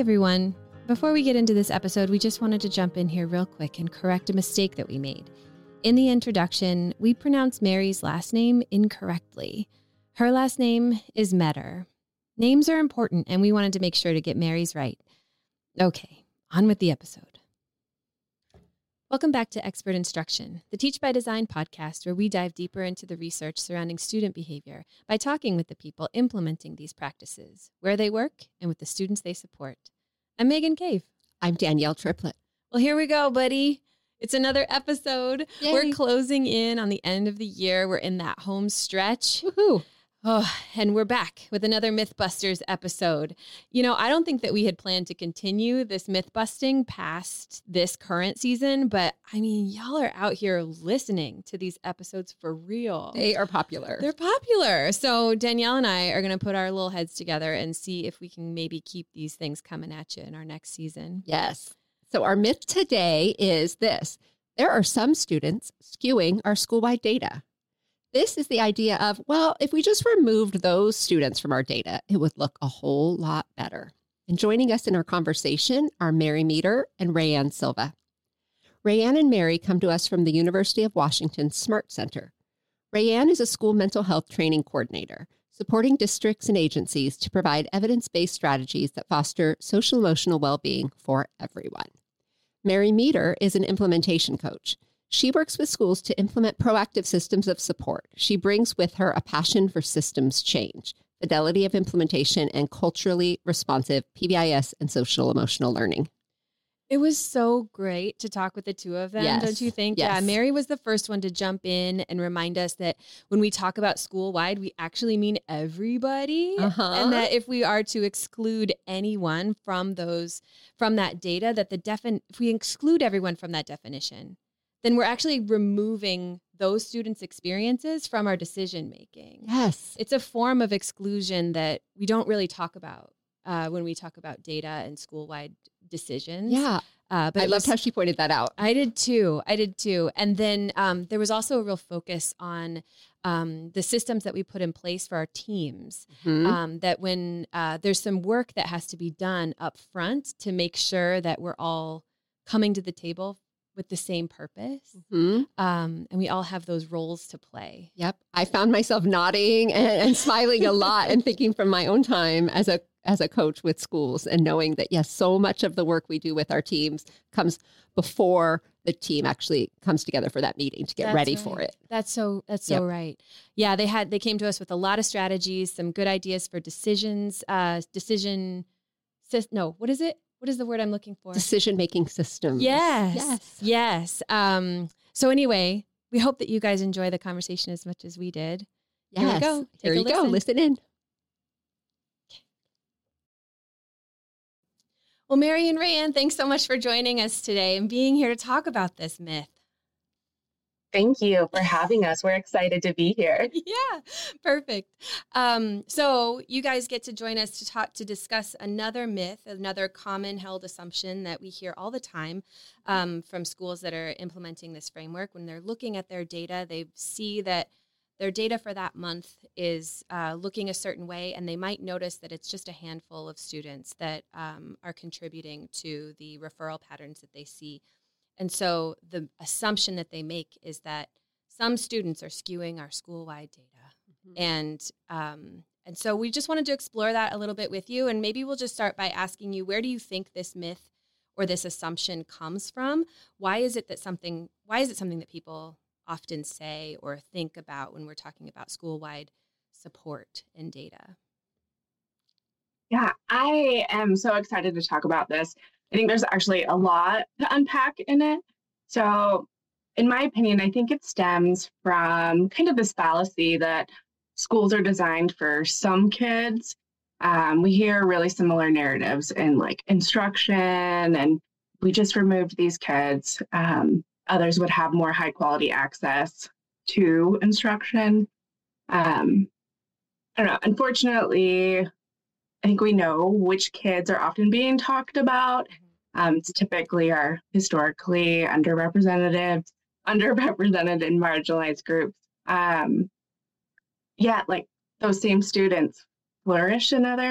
everyone. Before we get into this episode, we just wanted to jump in here real quick and correct a mistake that we made. In the introduction, we pronounced Mary's last name incorrectly. Her last name is Metter. Names are important, and we wanted to make sure to get Mary's right. Okay, on with the episode. Welcome back to Expert Instruction, the Teach by Design podcast, where we dive deeper into the research surrounding student behavior by talking with the people implementing these practices, where they work, and with the students they support. I'm Megan Cave. I'm Danielle Triplett. Well, here we go, buddy. It's another episode. Yay. We're closing in on the end of the year. We're in that home stretch. Woohoo! Oh, and we're back with another Mythbusters episode. You know, I don't think that we had planned to continue this myth busting past this current season, but I mean, y'all are out here listening to these episodes for real. They are popular. They're popular. So Danielle and I are going to put our little heads together and see if we can maybe keep these things coming at you in our next season. Yes. So our myth today is this. There are some students skewing our school-wide data. This is the idea of, well, if we just removed those students from our data, it would look a whole lot better. And joining us in our conversation are Mary Meter and Rayanne Silva. Rayanne and Mary come to us from the University of Washington SMART Center. Rayanne is a school mental health training coordinator, supporting districts and agencies to provide evidence-based strategies that foster social-emotional well-being for everyone. Mary Meter is an implementation coach. She works with schools to implement proactive systems of support. She brings with her a passion for systems change, fidelity of implementation, and culturally responsive PBIS and social emotional learning. It was so great to talk with the two of them, Yes. don't you think? Yes. Yeah, Mary was the first one to jump in and remind us that when we talk about school-wide, we actually mean everybody. And that if we are to exclude anyone from that data, that if we exclude everyone from that definition, then we're actually removing those students' experiences from our decision making. Yes. It's a form of exclusion that we don't really talk about when we talk about data and school-wide decisions. Yeah. But I loved how she pointed that out. I did too. And then there was also a real focus on the systems that we put in place for our teams. That when there's some work that has to be done up front to make sure that we're all coming to the table with the same purpose. And we all have those roles to play. Yep. I found myself nodding and smiling a lot and thinking from my own time as a coach with schools and knowing that, yes, so much of the work we do with our teams comes before the team actually comes together for that meeting to get ready for it. That's so right. Yeah. They came to us with a lot of strategies, some good ideas for decisions, what is it? What is the word I'm looking for? Decision-making systems. Yes. So anyway, we hope that you guys enjoy the conversation as much as we did. Yes. Here we go. Here you go. Listen in. Well, Mary and Rayanne, thanks so much for joining us today and being here to talk about this myth. Thank you for having us. We're excited to be here. Yeah, perfect. So you guys get to join us to discuss another myth, another common held assumption that we hear all the time from schools that are implementing this framework. When they're looking at their data, they see that their data for that month is looking a certain way, and they might notice that it's just a handful of students that are contributing to the referral patterns that they see. And so the assumption that they make is that some students are skewing our school-wide data. And so we just wanted to explore that a little bit with you. And maybe we'll just start by asking you, where do you think this myth or this assumption comes from? Why is it something that people often say or think about when we're talking about school-wide support and data? Yeah, I am so excited to talk about this. I think there's actually a lot to unpack in it. So in my opinion, I think it stems from kind of this fallacy that schools are designed for some kids. We hear really similar narratives in like instruction, and we just removed these kids. Others would have more high quality access to instruction. I don't know. Unfortunately, I think we know which kids are often being talked about. It's typically are historically underrepresented and marginalized groups. Yet, like those same students flourish in other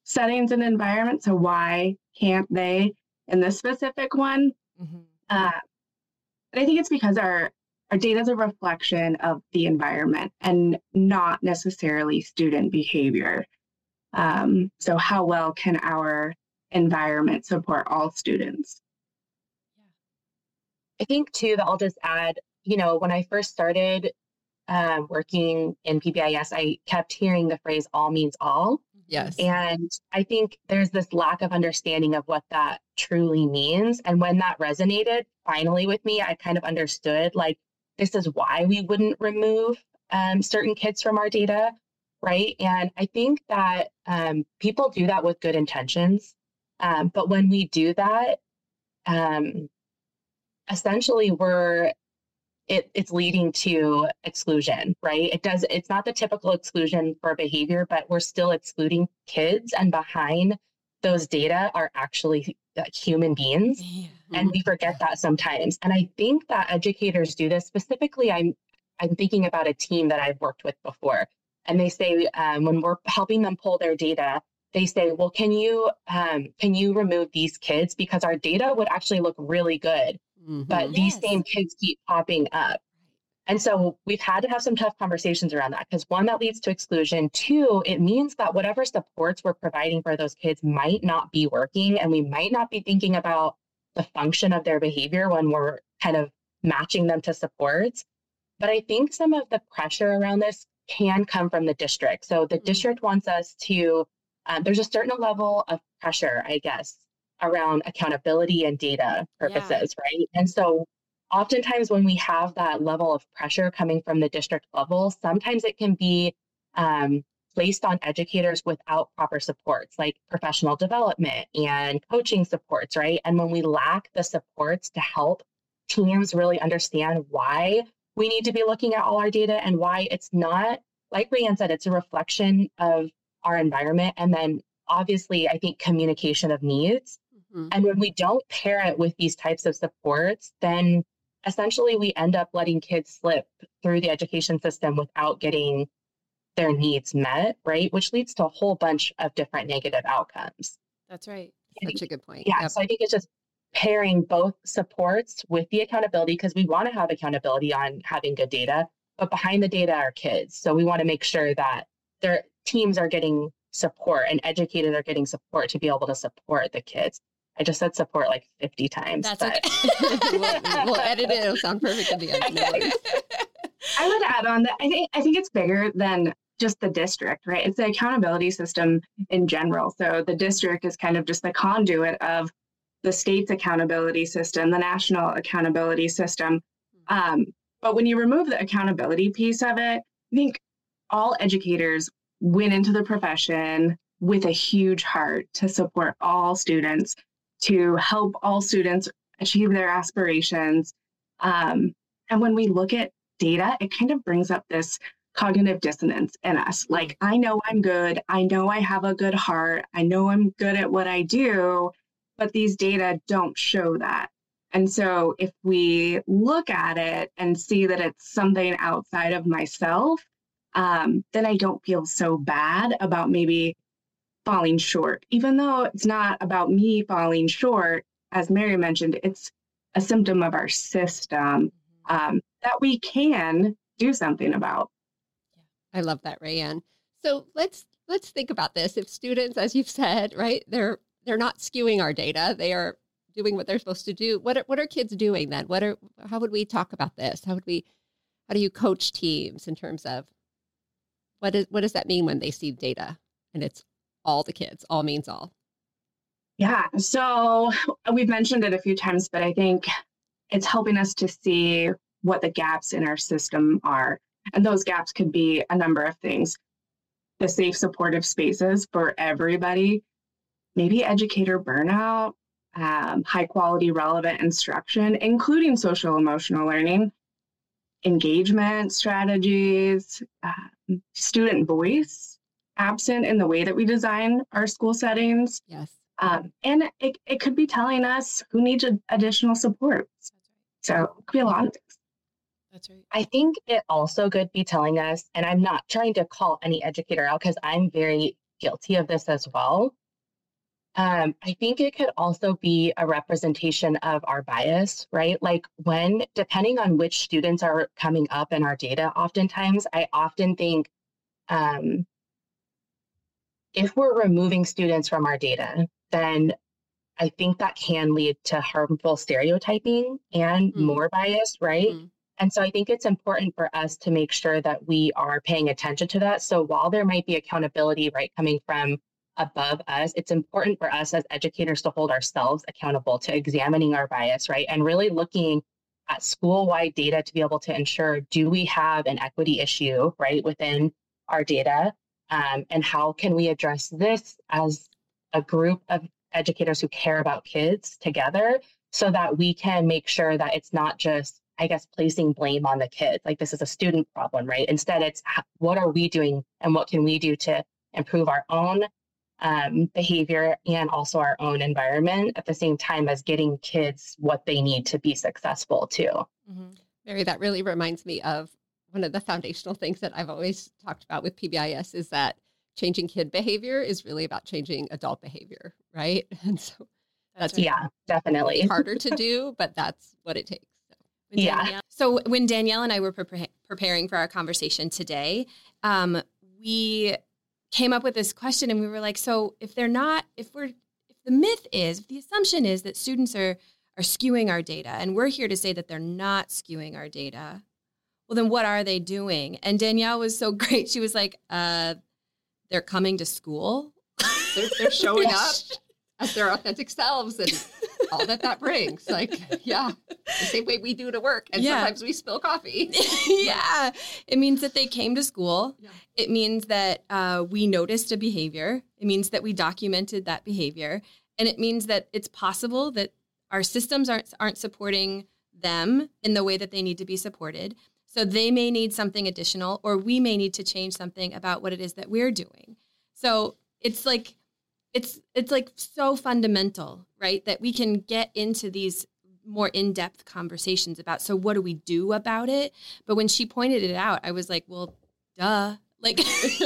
settings and environments. So why can't they in this specific one? Mm-hmm. And I think it's because our data is a reflection of the environment and not necessarily student behavior. So how well can our environment support all students? I think too that I'll just add, when I first started working in PBIS, I kept hearing the phrase all means all. Yes. And I think there's this lack of understanding of what that truly means. And when that resonated finally with me, I kind of understood like, this is why we wouldn't remove certain kids from our data, right? And I think that people do that with good intentions. But when we do that, essentially it's leading to exclusion, right? It's not the typical exclusion for behavior, but we're still excluding kids, and behind those data are actually human beings. Yeah. And we forget that sometimes. And I think that educators do this. Specifically, I'm thinking about a team that I've worked with before. And they say, when we're helping them pull their data, they say, well, can you remove these kids? Because our data would actually look really good. Mm-hmm. But these same kids keep popping up. And so we've had to have some tough conversations around that, because one, that leads to exclusion. Two, it means that whatever supports we're providing for those kids might not be working, and we might not be thinking about the function of their behavior when we're kind of matching them to supports. But I think some of the pressure around this can come from the district. So the district wants us to, there's a certain level of pressure, I guess, around accountability and data purposes, right? And so oftentimes when we have that level of pressure coming from the district level, sometimes it can be placed on educators without proper supports, like professional development and coaching supports, right? And when we lack the supports to help teams really understand why we need to be looking at all our data and why it's not, like Rayanne said, it's a reflection of our environment. And then obviously, I think communication of needs. Mm-hmm. And when we don't pair it with these types of supports, then essentially we end up letting kids slip through the education system without getting their needs met, right? Which leads to a whole bunch of different negative outcomes. That's right. Such a good point. Yeah. Yep. So I think it's just pairing both supports with the accountability, because we want to have accountability on having good data, but behind the data are kids. So we want to make sure that their teams are getting support and educators are getting support to be able to support the kids. I just said support like 50 times. That's okay. we'll edit it. It'll sound perfect at the end. Okay. I would add on that I think it's bigger than just the district, right? It's the accountability system in general. So the district is kind of just the conduit of the state's accountability system, the national accountability system. But when you remove the accountability piece of it, I think all educators went into the profession with a huge heart to support all students, to help all students achieve their aspirations. And when we look at data, it kind of brings up this cognitive dissonance in us. Like, I know I'm good. I know I have a good heart. I know I'm good at what I do, but these data don't show that. And so if we look at it and see that it's something outside of myself, then I don't feel so bad about maybe falling short, even though it's not about me falling short. As Mary mentioned, it's a symptom of our system that we can do something about. I love that, Rayanne. So let's think about this. If students, as you've said, right, they're not skewing our data, they are doing what they're supposed to do. What are kids doing then? How would we talk about this? How do you coach teams in terms of what does that mean when they see data and it's all the kids, all means all? Yeah, so we've mentioned it a few times, but I think it's helping us to see what the gaps in our system are. And those gaps could be a number of things. The safe, supportive spaces for everybody, maybe educator burnout, high quality, relevant instruction, including social emotional learning, engagement strategies, student voice absent in the way that we design our school settings. Yes. And it could be telling us who needs additional support. So it could be a lot of things. That's right. I think it also could be telling us, and I'm not trying to call any educator out because I'm very guilty of this as well. I think it could also be a representation of our bias, right? Like depending on which students are coming up in our data, oftentimes, I often think if we're removing students from our data, then I think that can lead to harmful stereotyping and more bias, right? And so I think it's important for us to make sure that we are paying attention to that. So while there might be accountability, right, coming from above us, it's important for us as educators to hold ourselves accountable to examining our bias, right? And really looking at school-wide data to be able to ensure, do we have an equity issue, right, within our data? And how can we address this as a group of educators who care about kids together so that we can make sure that it's not just, I guess, placing blame on the kids, like this is a student problem, right? Instead, it's what are we doing and what can we do to improve our own behavior and also our own environment at the same time as getting kids what they need to be successful too. Mary, that really reminds me of one of the foundational things that I've always talked about with PBIS is that changing kid behavior is really about changing adult behavior, right? And so that's yeah, definitely harder to do, but that's what it takes. So when Danielle and I were preparing for our conversation today, we came up with this question and we were like, so if the assumption is that students are skewing our data and we're here to say that they're not skewing our data, well, then what are they doing? And Danielle was so great. She was like, they're coming to school. They're showing up as their authentic selves and all that brings. Like, yeah, the same way we do to work. And sometimes we spill coffee. Yeah. It means that they came to school. Yeah. It means that we noticed a behavior. It means that we documented that behavior. And it means that it's possible that our systems aren't supporting them in the way that they need to be supported. So they may need something additional, or we may need to change something about what it is that we're doing. So it's like so fundamental, right? That we can get into these more in-depth conversations about, so what do we do about it? But when she pointed it out, I was like, well, duh. Like,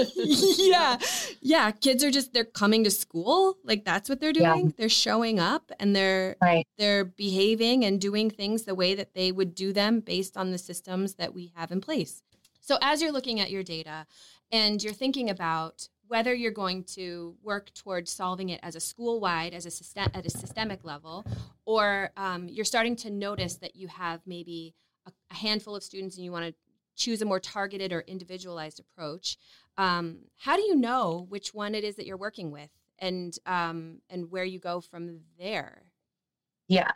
yeah. Kids are they're coming to school. Like that's what they're doing. Yeah. They're showing up and they're behaving and doing things the way that they would do them based on the systems that we have in place. So as you're looking at your data and you're thinking about whether you're going to work towards solving it as a school-wide, at a systemic level, or you're starting to notice that you have maybe a handful of students and you want to choose a more targeted or individualized approach. How do you know which one it is that you're working with and where you go from there? Yeah.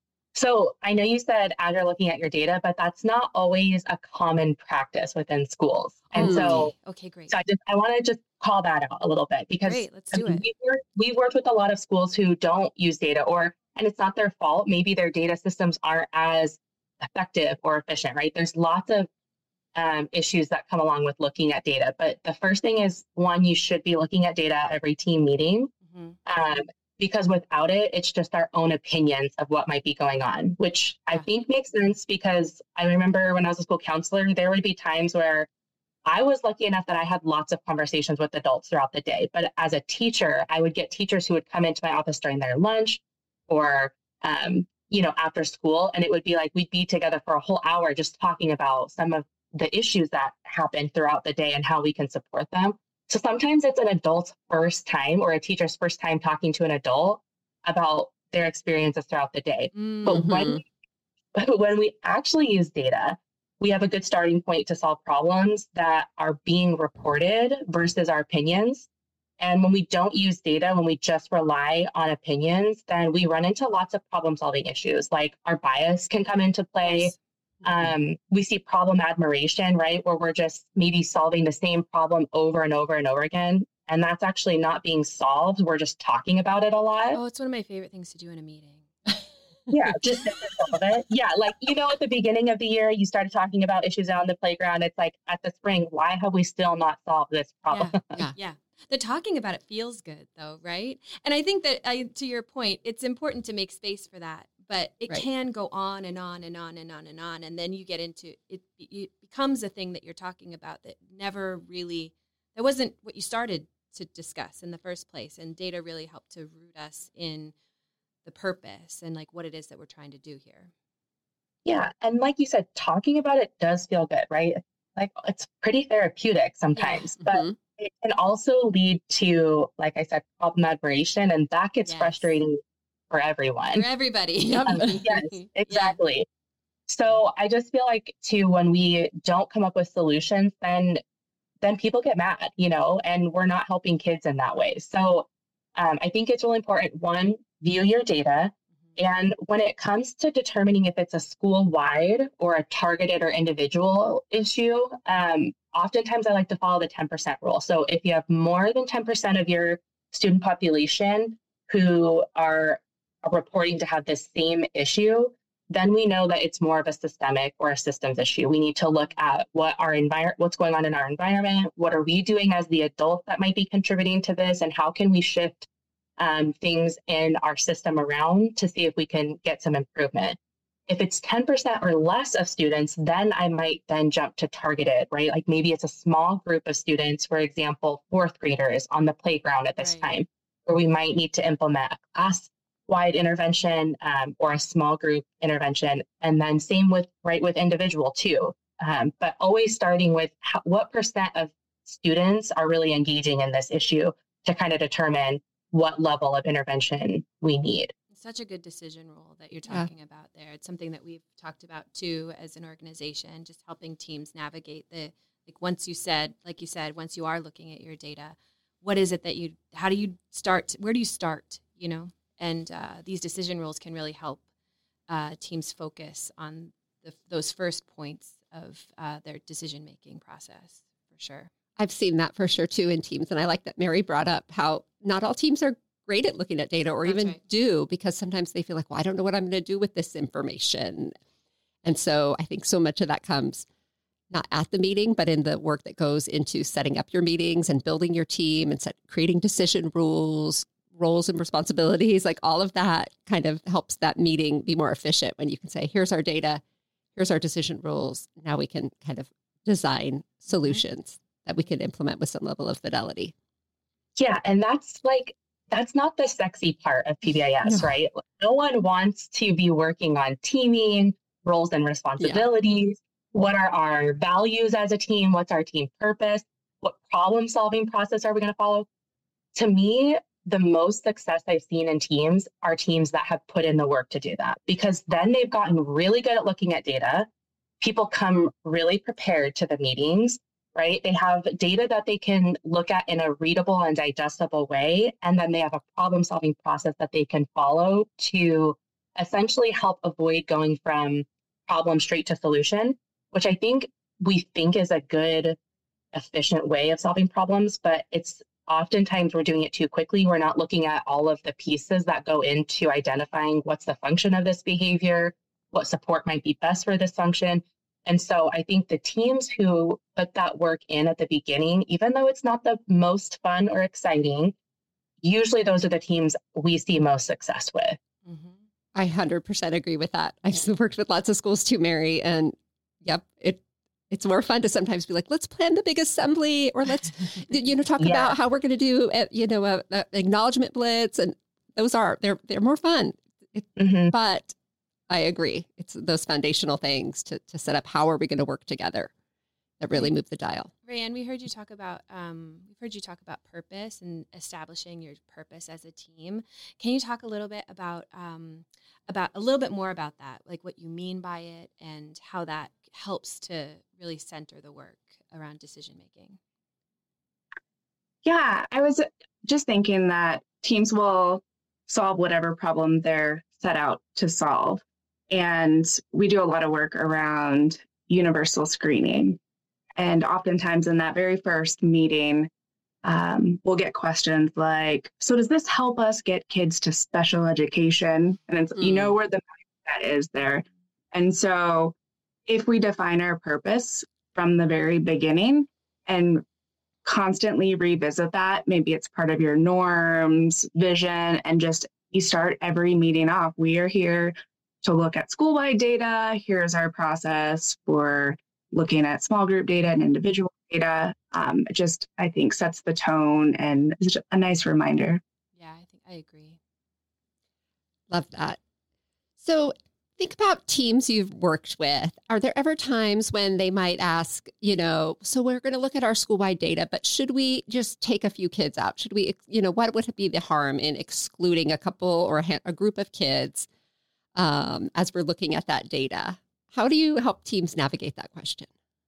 So I know you said as you're looking at your data, but that's not always a common practice within schools. And okay, great. So I want to just call that out a little bit because let's do it. We've worked with a lot of schools who don't use data and it's not their fault. Maybe their data systems aren't as effective or efficient, right? There's lots of issues that come along with looking at data. But the first thing is, one, you should be looking at data at every team meeting because without it, it's just our own opinions of what might be going on, which I think makes sense because I remember when I was a school counselor, there would be times where I was lucky enough that I had lots of conversations with adults throughout the day. But as a teacher, I would get teachers who would come into my office during their lunch or after school. And it would be like, we'd be together for a whole hour just talking about some of the issues that happen throughout the day and how we can support them. So sometimes it's an adult's first time or a teacher's first time talking to an adult about their experiences throughout the day. Mm-hmm. But when we actually use data, we have a good starting point to solve problems that are being reported versus our opinions. And when we don't use data, when we just rely on opinions, then we run into lots of problem-solving issues, like our bias can come into play. We see problem admiration, right? Where we're just maybe solving the same problem over and over and over again. And that's actually not being solved. We're just talking about it a lot. Oh, it's one of my favorite things to do in a meeting. Yeah, just solve it. Yeah, like, at the beginning of the year, you started talking about issues on the playground. It's like at the spring, why have we still not solved this problem? Yeah. The talking about it feels good, though, right? And I think that, to your point, it's important to make space for that. But it can go on and on and on and on and on. And then you get into it. It becomes a thing that you're talking about that never really, that wasn't what you started to discuss in the first place. And data really help to root us in the purpose and like what it is that we're trying to do here. Yeah. And like you said, talking about it does feel good, right? Like it's pretty therapeutic sometimes, but it can also lead to, like I said, problem admiration, and that gets frustrating for everyone. For everybody. Yes, exactly. Yeah. So I just feel like too, when we don't come up with solutions, then people get mad, and we're not helping kids in that way. So I think it's really important. One, view your data. And when it comes to determining if it's a school-wide or a targeted or individual issue, oftentimes I like to follow the 10% rule. So if you have more than 10% of your student population who are reporting to have this same issue, then we know that it's more of a systemic or a systems issue. We need to look at what's going on in our environment. What are we doing as the adult that might be contributing to this? And how can we shift things in our system around to see if we can get some improvement? If it's 10% or less of students, then I might then jump to targeted, right? Like maybe it's a small group of students, for example, fourth graders on the playground at this time, where we might need to implement a class-wide intervention or a small group intervention. And then same with individual too. But always starting with what percent of students are really engaging in this issue to kind of determine what level of intervention we need. It's such a good decision rule that you're talking about there. It's something that we've talked about too as an organization, just helping teams navigate once you said, once you are looking at your data, what is it that how do you start, where do you start, and these decision rules can really help teams focus on those first points of their decision-making process, for sure. I've seen that for sure too in teams. And I like that Mary brought up how not all teams are great at looking at data or even do, because sometimes they feel like, well, I don't know what I'm going to do with this information. And so I think so much of that comes not at the meeting, but in the work that goes into setting up your meetings and building your team and creating decision rules, roles and responsibilities. Like all of that kind of helps that meeting be more efficient when you can say, here's our data, here's our decision rules. Now we can kind of design solutions that we can implement with some level of fidelity. Yeah. And that's not the sexy part of PBIS, right? No one wants to be working on teaming, roles and responsibilities. Yeah. What are our values as a team? What's our team purpose? What problem-solving process are we going to follow? To me, the most success I've seen in teams are teams that have put in the work to do that, because then they've gotten really good at looking at data. People come really prepared to the meetings, right? They have data that they can look at in a readable and digestible way. And then they have a problem-solving process that they can follow to essentially help avoid going from problem straight to solution, which I think we think is a good, efficient way of solving problems, but it's oftentimes we're doing it too quickly. We're not looking at all of the pieces that go into identifying what's the function of this behavior, what support might be best for this function. And so I think the teams who put that work in at the beginning, even though it's not the most fun or exciting, usually those are the teams we see most success with. Mm-hmm. I 100% agree with that. I've worked with lots of schools too, Mary, and it's more fun to sometimes be like, let's plan the big assembly, or let's, talk about how we're going to do, an acknowledgement blitz. And they're more fun. But I agree. It's those foundational things to set up how are we going to work together that really move the dial. Rayanne, we heard you talk about purpose and establishing your purpose as a team. Can you talk a little bit about more about that, like what you mean by it and how that helps to really center the work around decision making? Yeah, I was just thinking that teams will solve whatever problem they're set out to solve. And we do a lot of work around universal screening. And oftentimes in that very first meeting, we'll get questions like, so does this help us get kids to special education? And it's, where the mindset is there. And so if we define our purpose from the very beginning and constantly revisit that, maybe it's part of your norms, vision, and just you start every meeting off, we are here to look at school-wide data. Here's our process for looking at small group data and individual data. It just, I think, sets the tone and is a nice reminder. Yeah, I think I agree. Love that. So think about teams you've worked with. Are there ever times when they might ask, so we're going to look at our school-wide data, but should we just take a few kids out? Should we, what would be the harm in excluding a couple or a group of kids as we're looking at that data? How do you help teams navigate that question?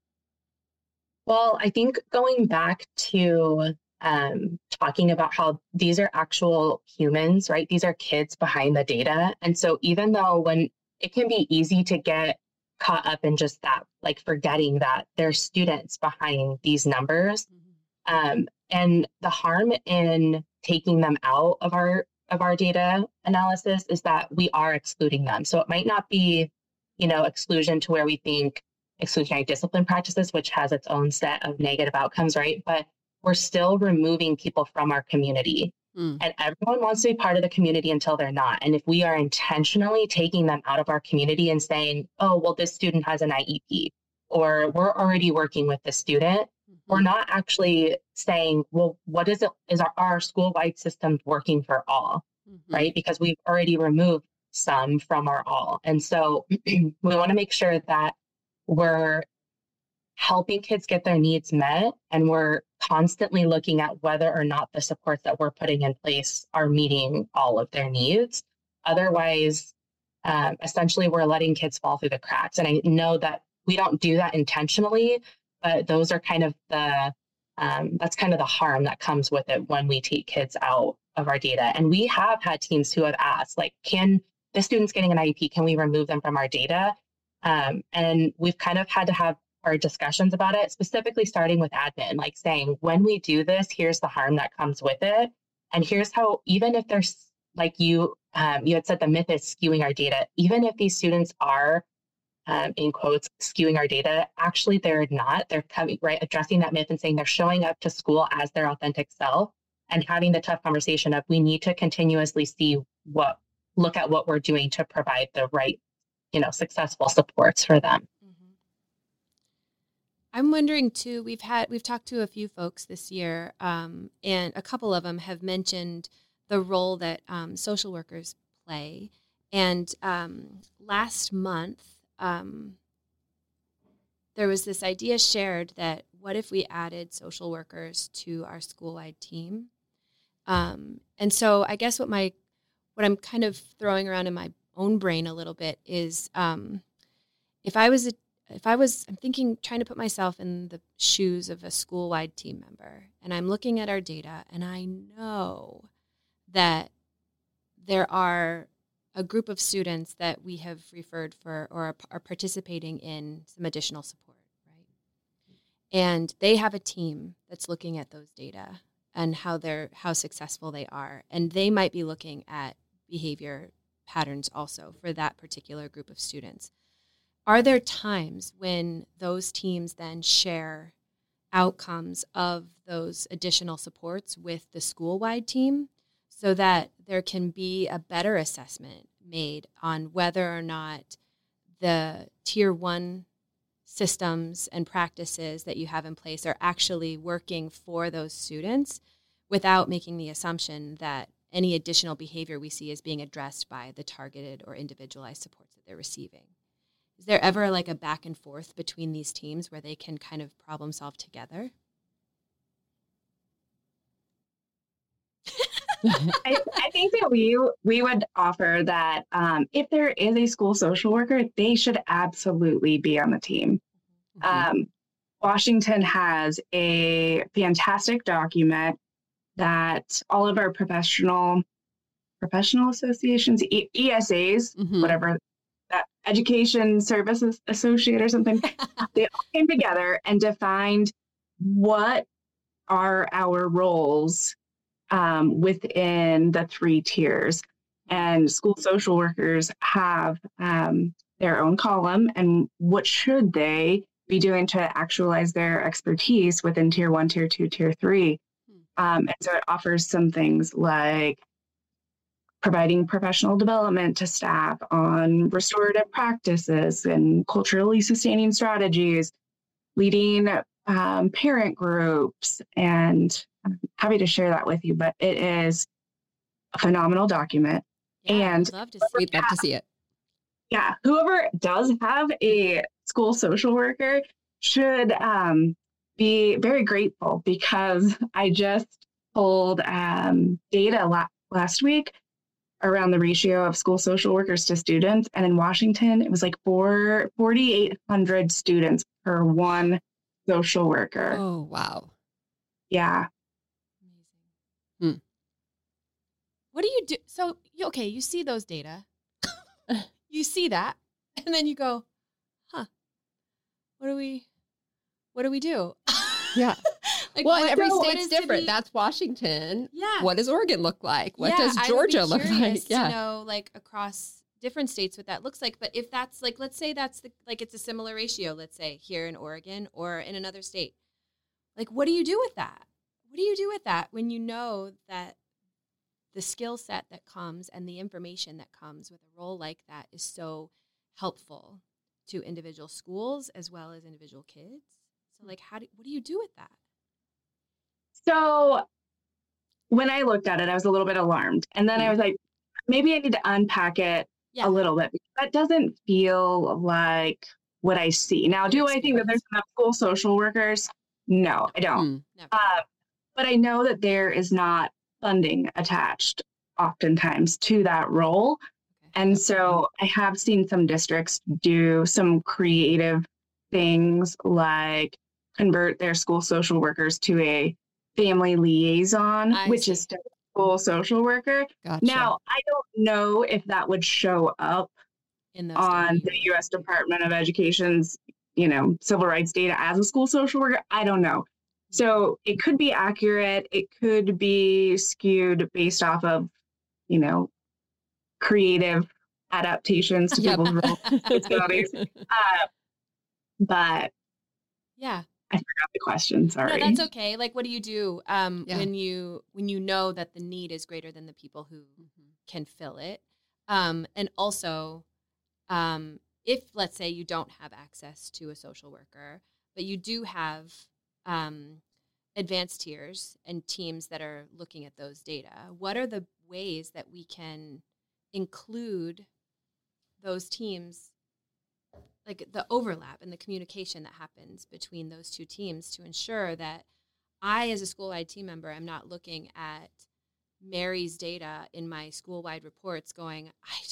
Well, I think going back to talking about how these are actual humans, right? These are kids behind the data. And so even though when it can be easy to get caught up in just that, like forgetting that there's students behind these numbers, and the harm in taking them out of our data analysis is that we are excluding them. So it might not be, exclusion to where we think exclusionary discipline practices, which has its own set of negative outcomes, right? But we're still removing people from our community. And everyone wants to be part of the community until they're not. And if we are intentionally taking them out of our community and saying, oh, well, this student has an IEP, or we're already working with the student, we're not actually saying, well, what is it? Is our school-wide system working for all, right? Because we've already removed some from our all. And so we want to make sure that we're helping kids get their needs met, and we're constantly looking at whether or not the supports that we're putting in place are meeting all of their needs. Otherwise, essentially, we're letting kids fall through the cracks. And I know that we don't do that intentionally, but those are kind of that's kind of the harm that comes with it when we take kids out of our data. And we have had teams who have asked, like, can the student's getting an IEP, can we remove them from our data? And we've kind of had to have our discussions about it, specifically starting with admin, like saying, when we do this, here's the harm that comes with it. And here's how, even if there's, like you had said, the myth is skewing our data, even if these students are, in quotes, skewing our data, actually they're not. They're coming, right, addressing that myth and saying they're showing up to school as their authentic self and having the tough conversation of, we need to continuously look at what we're doing to provide the right, successful supports for them. I'm wondering too, we've talked to a few folks this year, and a couple of them have mentioned the role that social workers play. And last month, there was this idea shared that what if we added social workers to our school-wide team? And so I guess what I'm kind of throwing around in my own brain a little bit is I'm thinking, trying to put myself in the shoes of a school-wide team member, and I'm looking at our data, and I know that there are a group of students that we have referred for or are participating in some additional support, right? And they have a team that's looking at those data and how successful they are, and they might be looking at behavior patterns also for that particular group of students. Are there times when those teams then share outcomes of those additional supports with the school-wide team so that there can be a better assessment made on whether or not the tier 1 systems and practices that you have in place are actually working for those students without making the assumption that any additional behavior we see is being addressed by the targeted or individualized supports that they're receiving? Is there ever like a back and forth between these teams where they can kind of problem solve together? I think that we would offer that if there is a school social worker, they should absolutely be on the team. Washington has a fantastic document that all of our professional associations, ESAs, whatever, that Education Services Associate or something, they all came together and defined what are our roles within the 3 tiers. And school social workers have their own column, and what should they be doing to actualize their expertise within tier 1, tier 2, tier 3. And so it offers some things like providing professional development to staff on restorative practices and culturally sustaining strategies, leading parent groups, and I'm happy to share that with you. But it is a phenomenal document. Yeah, And I'd love to see. We'd love to see it. yeah, whoever does have a school social worker should be very grateful, because I just pulled data last week around the ratio of school social workers to students. And in Washington, it was like 4,800 students per one social worker. Oh, wow. Yeah. Amazing. What do you do? So, okay, you see those data, you see that, and then you go, huh, what do we do? Yeah. Like, Well, and what- every what state's is to different. be- That's Washington. Yeah. What does Oregon look like? What Yeah, does I would be Georgia look curious like? Yeah. to know, like, across different states what that looks like. But if that's like, let's say that's it's a similar ratio, let's say here in Oregon or in another state, like, what do you do with that? What do you do with that when you know that the skill set that comes and the information that comes with a role like that is so helpful to individual schools as well as individual kids? So, like, what do you do with that? So when I looked at it, I was a little bit alarmed. And then I was like, maybe I need to unpack it Yeah. a little bit. That doesn't feel like what I see. Now, do I think that there's enough school social workers? No, I don't. Never. But I know that there is not funding attached oftentimes to that role. Okay. And so I have seen some districts do some creative things, like convert their school social workers to a family liaison, I which see. is still a school social worker. Gotcha. Now, I don't know if that would show up In those on data, the U.S. Department of Education's, civil rights data as a school social worker. I don't know. So it could be accurate. It could be skewed based off of, creative adaptations to Yep. people's role personalities. But yeah. I forgot the question. Sorry. No, that's okay. Like, what do you do Yeah. when you know that the need is greater than the people who can fill it? And also, if, let's say, you don't have access to a social worker, but you do have advanced tiers and teams that are looking at those data, what are the ways that we can include those teams, like the overlap and the communication that happens between those two teams, to ensure that I, as a school-wide team member, am not looking at Mary's data in my school-wide reports going,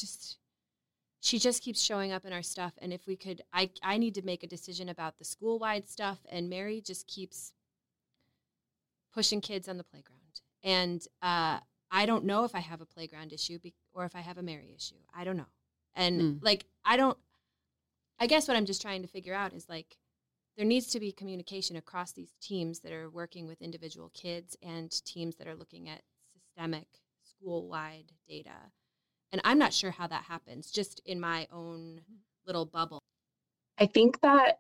she just keeps showing up in our stuff. And if we could, I need to make a decision about the school-wide stuff, and Mary just keeps pushing kids on the playground. And I don't know if I have a playground issue or if I have a Mary issue. I don't know. And I guess what I'm just trying to figure out is, like, there needs to be communication across these teams that are working with individual kids and teams that are looking at systemic school-wide data. And I'm not sure how that happens, just in my own little bubble. I think that,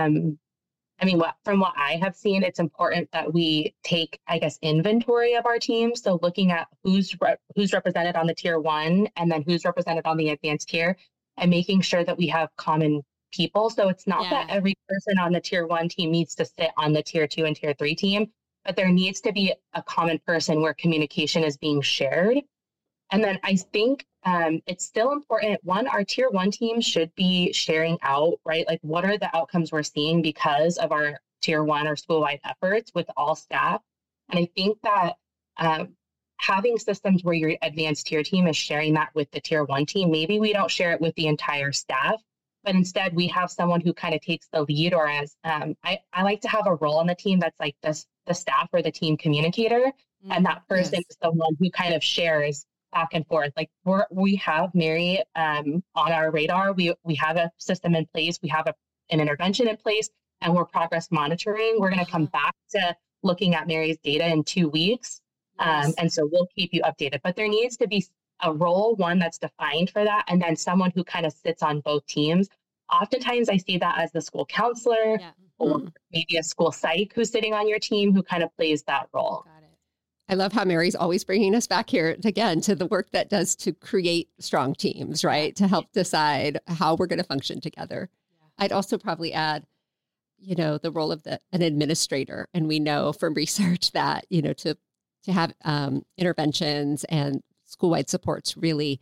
from what I have seen, it's important that we take, I guess, inventory of our team. So looking at who's represented on the tier 1 and then who's represented on the advanced tier, and making sure that we have common people. So it's not that every person on the tier 1 team needs to sit on the tier 2 and tier 3 team, but there needs to be a common person where communication is being shared. And then I think it's still important. One, our tier 1 team should be sharing out, right? Like, what are the outcomes we're seeing because of our tier 1 or school-wide efforts with all staff? And I think that having systems where your advanced tier team is sharing that with the tier 1 team, maybe we don't share it with the entire staff, but instead we have someone who kind of takes the lead, or as I like to have a role on the team that's like the staff or the team communicator. And that person is the one who kind of shares back and forth. Like, we have Mary on our radar. We have a system in place. We have an intervention in place, and we're progress monitoring. We're going to come back to looking at Mary's data in 2 weeks. And so we'll keep you updated. But there needs to be a role, one that's defined for that, and then someone who kind of sits on both teams. Oftentimes I see that as the school counselor or maybe a school psych who's sitting on your team who kind of plays that role. Got it. I love how Mary's always bringing us back here again to the work that does to create strong teams, right? To help decide how we're going to function together. Yeah. I'd also probably add, the role of an administrator. And we know from research that, to have interventions and school-wide supports really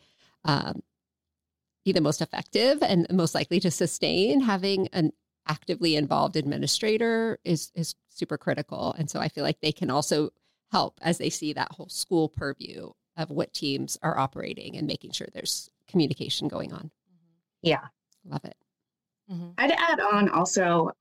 be the most effective and most likely to sustain, having an actively involved administrator is super critical. And so I feel like they can also help as they see that whole school purview of what teams are operating and making sure there's communication going on. Yeah. Love it. Mm-hmm. I'd add on also,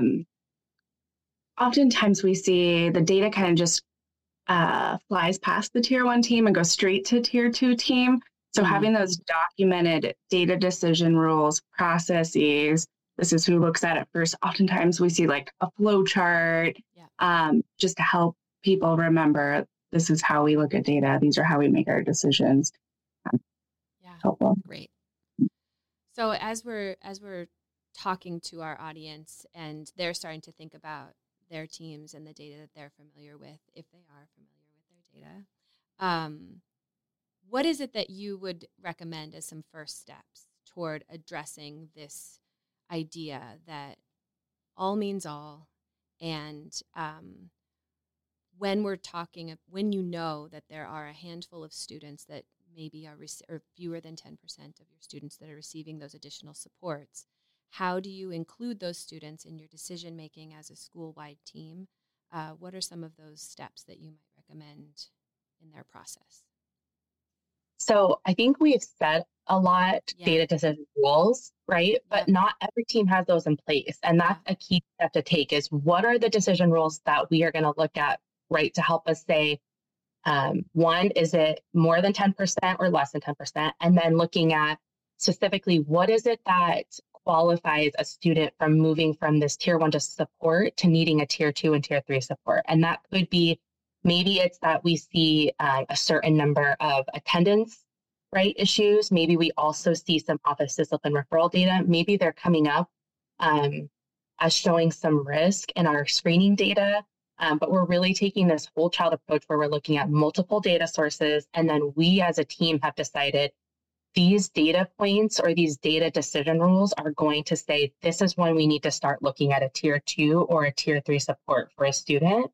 oftentimes we see the data kind of just flies past the tier 1 team and goes straight to tier 2 team. So having those documented data decision rules, processes, this is who looks at it first. Oftentimes we see like a flow chart, just to help people remember this is how we look at data. These are how we make our decisions. Helpful. Great. So as we're talking to our audience and they're starting to think about their teams and the data that they're familiar with, if they are familiar with their data, what is it that you would recommend as some first steps toward addressing this idea that all means all, and when you know that there are a handful of students that maybe are or fewer than 10% of your students that are receiving those additional supports, how do you include those students in your decision making as a school-wide team? What are some of those steps that you might recommend in their process? So I think we've said a lot data decision rules, right? But not every team has those in place. And that's a key step to take, is what are the decision rules that we are going to look at, right? To help us say, one, is it more than 10% or less than 10%? And then looking at specifically, what is it that qualifies a student from moving from this tier 1 to support to needing a tier 2 and tier 3 support? And that could be, maybe it's that we see a certain number of attendance, right, issues. Maybe we also see some office discipline referral data. Maybe they're coming up as showing some risk in our screening data. But we're really taking this whole child approach where we're looking at multiple data sources. And then we as a team have decided these data points or these data decision rules are going to say, this is when we need to start looking at a tier 2 or a tier 3 support for a student.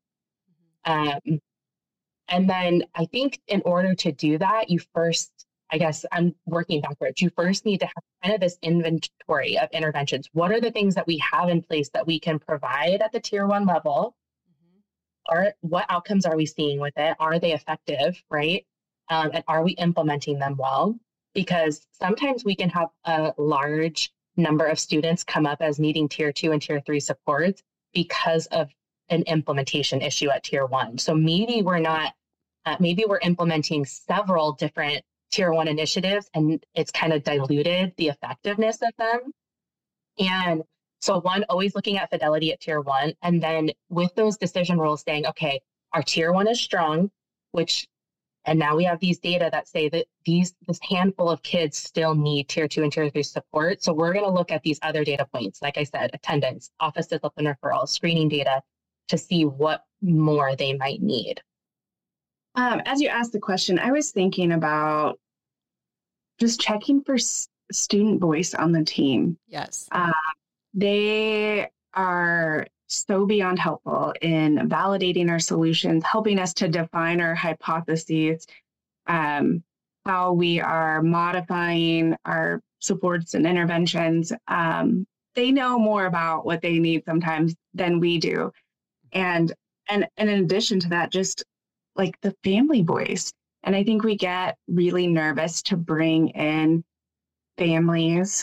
And then I think in order to do that, you first, I guess I'm working backwards. You first need to have kind of this inventory of interventions. What are the things that we have in place that we can provide at the tier 1 level? Or what outcomes are we seeing with it? Are they effective, right? And are we implementing them well? Because sometimes we can have a large number of students come up as needing tier 2 and tier 3 supports because of an implementation issue at tier 1. So maybe we're not, maybe we're implementing several different tier 1 initiatives and it's kind of diluted the effectiveness of them. And so one, always looking at fidelity at tier 1. And then with those decision rules saying, okay, our tier 1 is strong, and now we have these data that say that this handful of kids still need tier 2 and tier 3 support. So we're going to look at these other data points, like I said, attendance, office discipline referrals, screening data, to see what more they might need. As you asked the question, I was thinking about just checking for student voice on the team. Yes. They are so beyond helpful in validating our solutions, helping us to define our hypotheses, how we are modifying our supports and interventions. They know more about what they need sometimes than we do. And in addition to that, just like the family voice. And I think we get really nervous to bring in families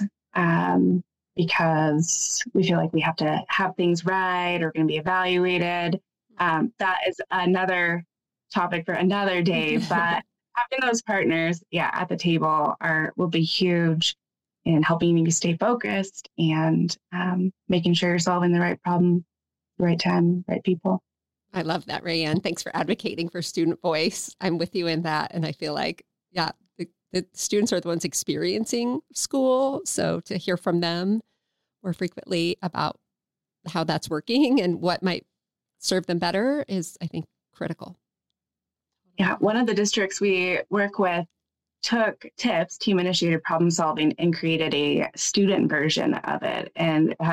because we feel like we have to have things right or going to be evaluated. That is another topic for another day, but having those partners, at the table will be huge in helping you stay focused and making sure you're solving the right problem, the right time, right people. I love that, Rayanne. Thanks for advocating for student voice. I'm with you in that. And I feel like, the students are the ones experiencing school. So to hear from them more frequently about how that's working and what might serve them better is, I think, critical. Yeah. One of the districts we work with took TIPS, team initiated problem solving, and created a student version of it. And it has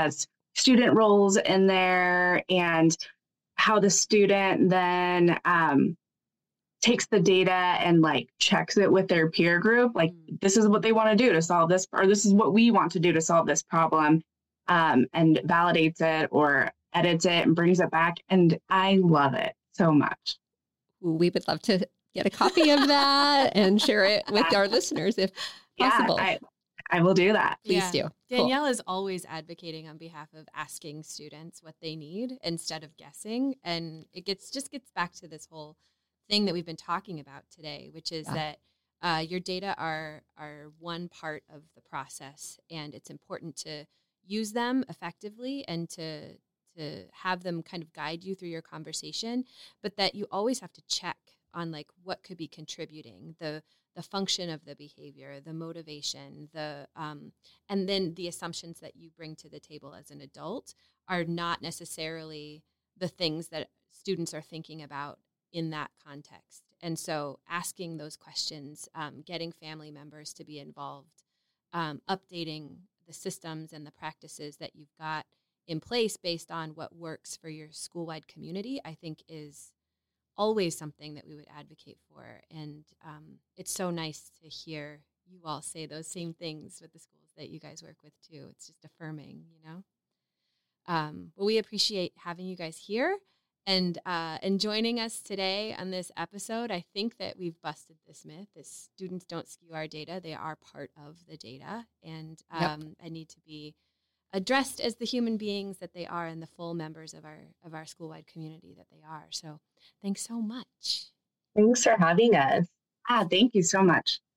student roles in there and how the student then takes the data and like checks it with their peer group. Like, this is what they want to do to solve this, or this is what we want to do to solve this problem, and validates it or edits it and brings it back. And I love it so much. We would love to get a copy of that and share it with our listeners if possible. I will do that. Please do. Danielle is always advocating on behalf of asking students what they need instead of guessing. And it just gets back to this whole thing that we've been talking about today, which is that your data are one part of the process, and it's important to use them effectively and to have them kind of guide you through your conversation, but that you always have to check on like what could be contributing, the function of the behavior, the motivation, and then the assumptions that you bring to the table as an adult are not necessarily the things that students are thinking about in that context. And so asking those questions, getting family members to be involved, updating the systems and the practices that you've got in place based on what works for your school-wide community, I think is always something that we would advocate for. And it's so nice to hear you all say those same things with the schools that you guys work with too. It's just affirming, But we appreciate having you guys here and joining us today on this episode. I think that we've busted this myth that students don't skew our data. They are part of the data and need to be addressed as the human beings that they are and the full members of our school-wide community that they are. So thanks so much. Thanks for having us. Thank you so much.